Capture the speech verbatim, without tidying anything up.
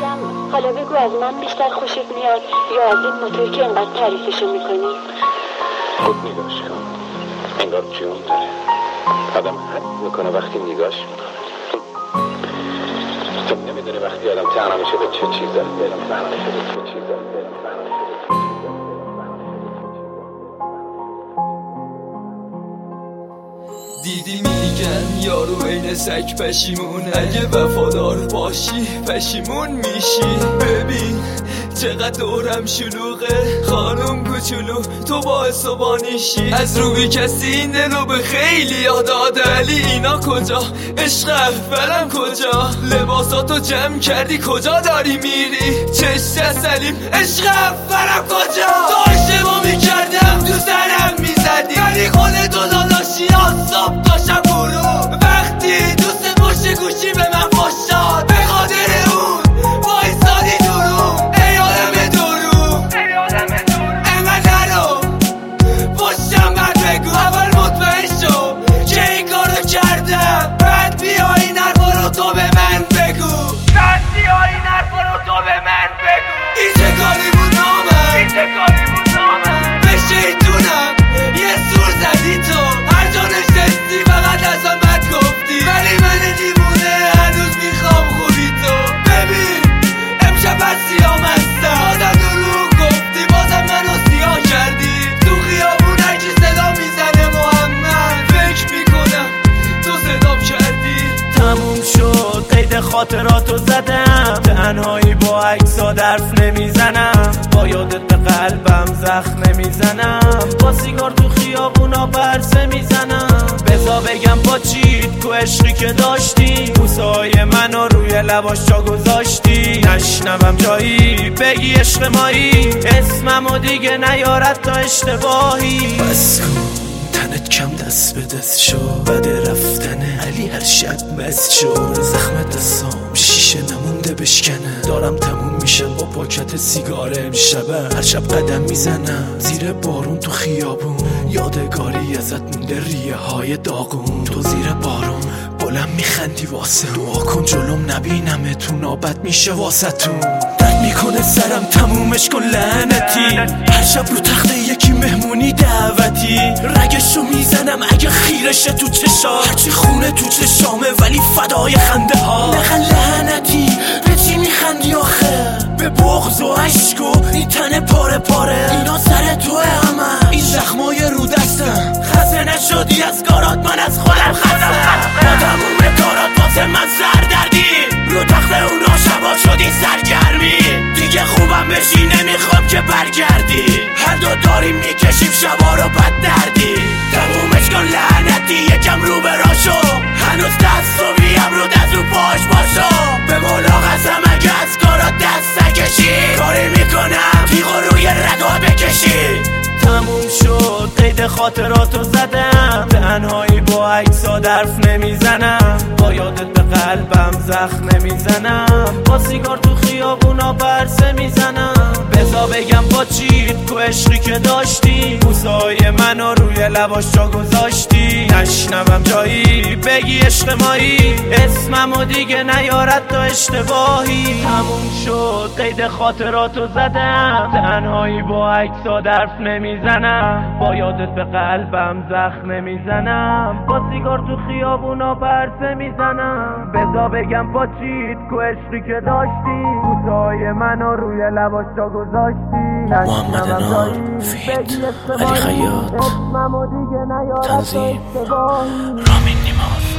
میگم حالا بگو از من بیشتر خوشت میاد یا از این موتور که انقدر تعریفشو میکنی؟ خود نگاش کن، انگار جون داره. آدم حد میکنه وقتی نگاش میکنه. تو نمیدونی وقتی آدم تنها میشه به چه چیز داره برم تنها میشه به چه چیز داره برم تنها میشه به چه چیز داره. دیدی میگن یارو این سگ پشیمون، اگه وفادار باشی پشیمون میشی. ببین چقدر دورم شلوغه خانم کوچولو، تو باعث و بانیشی. از روی کسی این دلو به خیلی یاد داده، علی اینا کجا؟ عشق اولم کجا؟ لباساتو جمع کردی کجا داری میری؟ چشت سلیم عشق اولم کجا؟ تو اشتباه میکردم تو سرم میزدی، ولی خودتو داداشی آساب داشتم برو. وقتی دوست پشت گوشی به من فاشاد، به خاطر اون وایسادی درو. ای آدم درو انقدر نرو پشتم بد بگو. اول مطمئن شو که این کارو کردم، بعد بیا این حرفا رو تو به من بگو. بعد بیا این حرفا رو تو به من بگو. این چه کاری بود نامم، این چه کاری بود نامم. به شیطونم یه سور زدی تو، هر جا نشستی فقط ازم بد گفتی، ولی من دیوونه هنوز میخوام خوبی تو. ببین امشب بس سیام هستم، بازم دروغ گفتی، بازم منو سیاه کردی. تو خیابون هرکی صدا میزنه محمد، فکر میکنم تو صدام کردی. تموم شد قید خاطراتو زدم، تنهایی با عکسات حرف نمیزنم، با یادت به قلبم زخم نمیزنم، با سیگار تو خیابونا برسه میزنم. بذار بگم با چیت تو عشقی که داشتی، بوسای منو روی لباش جا گذاشتی. نشنوم جایی بگی عشق مایی، اسممو دیگه نیارد تا اشتباهی. بس کن تنت کم دست به دست شو، بده رفتنه علی هر شب مست شو. زخم دستام شیشه نمونده بشکنه، دارم تموم میشم با پاکت سیگار امشبه. هر شب قدم میزنم زیر بارون تو خیابون، یادگاری ازت مونده ریه های داغون. تو زیر بارون بلند میخندی واسه، دعا کن جلوم نبینم تو نابد میشه واسه تو. درد میکنه سرم تمومش کن لعنتی، هر شب رو تخته یکی مهمونی دعوتی. رگشو میزنم اگه خیرشه تو چشا، هرچی خونه تو چشامه ولی فدای خنده ها. نخن لعنتی به چی میخندی آخه؟ به بغض و عشق و این تن پاره پاره، اینا سر توه همه این زخمای رو دستم. خسته نشدی از کارات من از خودم خستم، با تموم کارات واسه من سردردی. رو تخت اونا شبا شدی سرگرمی، دیگه خوبم بشی نمیخوام که برگردی. هر دو داریم میکشیم شبا رو بد دردی. تمومش کن لعنتی یکم رو براشو، هنوز دست و بیم رو دست و پاش باشو. به مولا قسم اگه از کارات دست نکشی، کاری میکنم تیغو روی رگا بکشی. تموم شد قید خاطراتو زدم، تنهایی با عکسات حرف نمیزنم، با یادت به قلبم زخم نمیزنم، با سیگار تو خیابونا برسه میزنم. بذار بگم با چیت تو عشقی که داشتی، بوسای منو روی لباش جا گذاشتی. نشنوم جایی بگی عشق مایی، اسممو دیگه نیارد تا اشتباهی. تموم شد قید خاطراتو زدم، تنهایی با عکسات حرف نمیزنم، با یادت به قلبم زخم نمیزنم، با سیگار تو خیابونا برسه میزنم. بذار بگم با چیت تو عشقی که داشتی، بوسای منو روی لباش جا گذاشتی. محمد نار، فیت، علی خیاط، تنظیم، رامین نیماز.